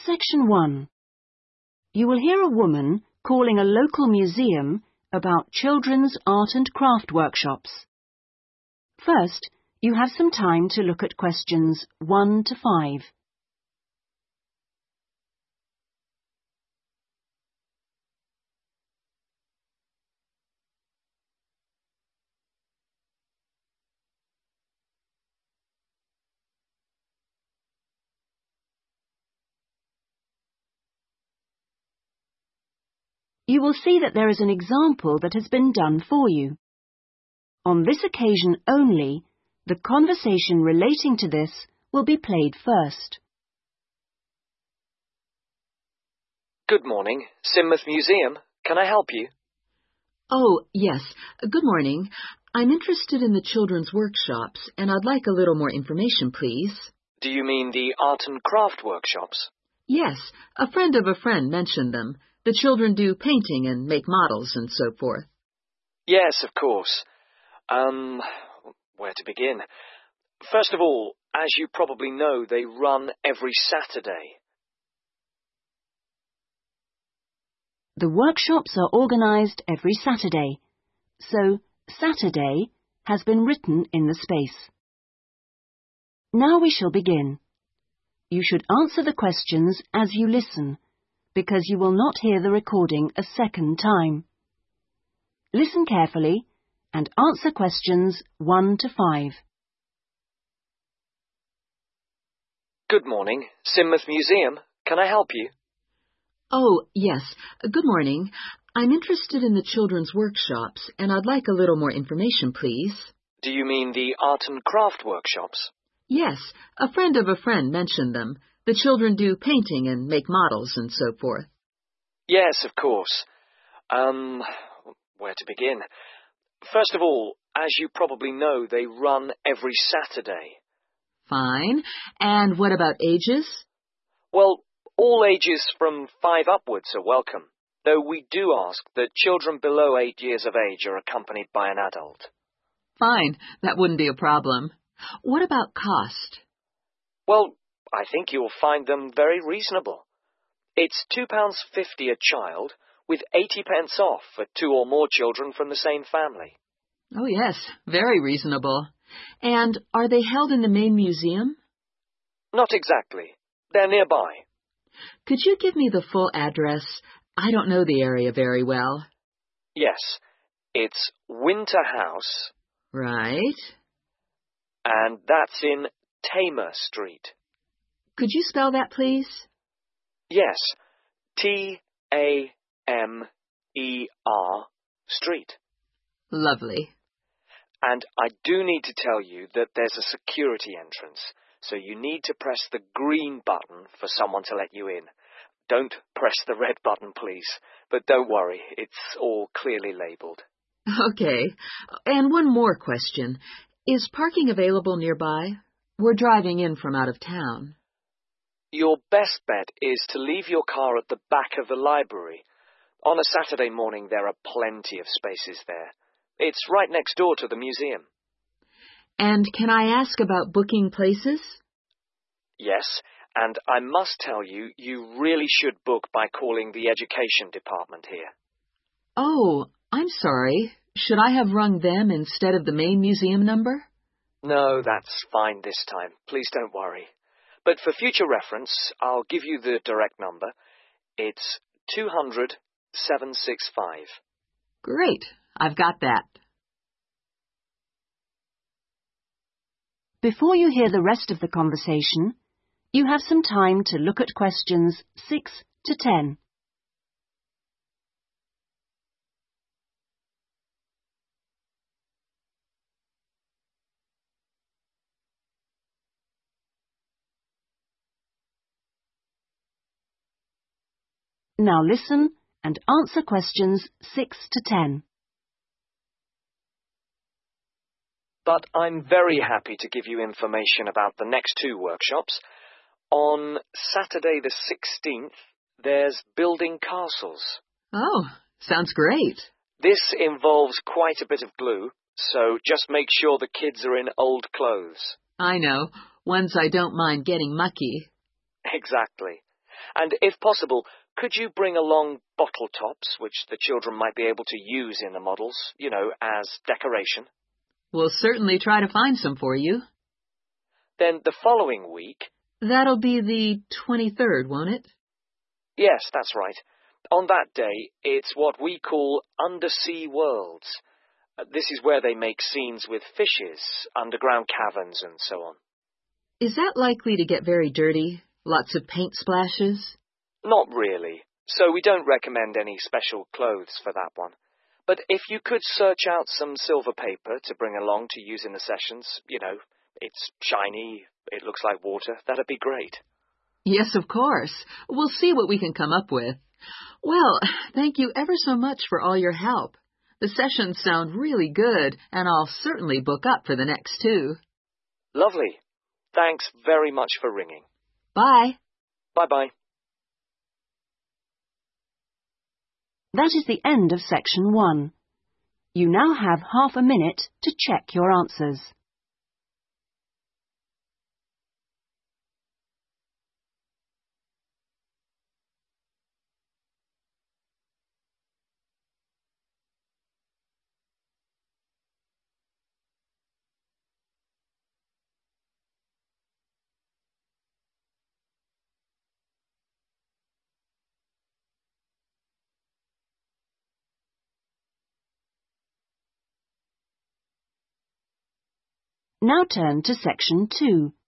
Section 1. You will hear a woman calling a local museum about children's art and craft workshops. First, you have some time to look at questions 1 to 5. You will see that there is an example that has been done for you. On this occasion only, the conversation relating to this will be played first. Good morning, Sidmouth Museum. Can I help you? Oh, yes. Good morning. I'm interested in the children's workshops, and I'd like a little more information, please. Do you mean the art and craft workshops? Yes, a friend of a friend mentioned them. The children do painting and make models and so forth. Yes, of course. Where to begin? First of all, as you probably know, they run every Saturday. The workshops are organised every Saturday, so Saturday has been written in the space. Now we shall begin. You should answer the questions as you listen, because you will not hear the recording a second time. Listen carefully and answer questions 1 to 5. Good morning, Sidmouth Museum. Can I help you? Oh, yes. Good morning. I'm interested in the children's workshops, and I'd like a little more information, please. Do you mean the art and craft workshops? Yes, a friend of a friend mentioned them. The children do painting and make models and so forth. Yes, of course. Where to begin? First of all, as you probably know, they run every Saturday. Fine. And what about ages? Well, all ages from 5 upwards are welcome, though we do ask that children below 8 years of age are accompanied by an adult. Fine. That wouldn't be a problem. What about cost? Well, I think you'll find them very reasonable. It's £2.50 a child, with 80p off for 2 or more children from the same family. Oh, yes, very reasonable. And are they held in the main museum? Not exactly. They're nearby. Could you give me the full address? I don't know the area very well. Yes, it's Winter House. Right. And that's in Tamer Street. Could you spell that, please? Yes, Tamer Street. Lovely. And I do need to tell you that there's a security entrance, so you need to press the green button for someone to let you in. Don't press the red button, please. But don't worry, it's all clearly labelled. Okay. And one more question. Is parking available nearby? We're driving in from out of town. Your best bet is to leave your car at the back of the library. On a Saturday morning, there are plenty of spaces there. It's right next door to the museum. And can I ask about booking places? Yes, and I must tell you, you really should book by calling the education department here. Oh, I'm sorry. Should I have rung them instead of the main museum number? No, that's fine this time. Please don't worry. But for future reference, I'll give you the direct number. It's 200-765. Great. I've got that. Before you hear the rest of the conversation, you have some time to look at questions 6 to 10. Now listen and answer questions 6 to 10. But I'm very happy to give you information about the next 2 workshops. On Saturday the 16th, there's building castles. Oh, sounds great. This involves quite a bit of glue, so just make sure the kids are in old clothes. I know, ones I don't mind getting mucky. Exactly. And if possible, could you bring along bottle tops, which the children might be able to use in the models, as decoration? We'll certainly try to find some for you. Then the following week... That'll be the 23rd, won't it? Yes, that's right. On that day, it's what we call Undersea Worlds. This is where they make scenes with fishes, underground caverns, and so on. Is that likely to get very dirty? Lots of paint splashes? Not really. So we don't recommend any special clothes for that one. But if you could search out some silver paper to bring along to use in the sessions, it's shiny, it looks like water, that'd be great. Yes, of course. We'll see what we can come up with. Well, thank you ever so much for all your help. The sessions sound really good, and I'll certainly book up for the next 2. Lovely. Thanks very much for ringing. Bye. Bye-bye. That is the end of section 1. You now have half a minute to check your answers. Now turn to section 2.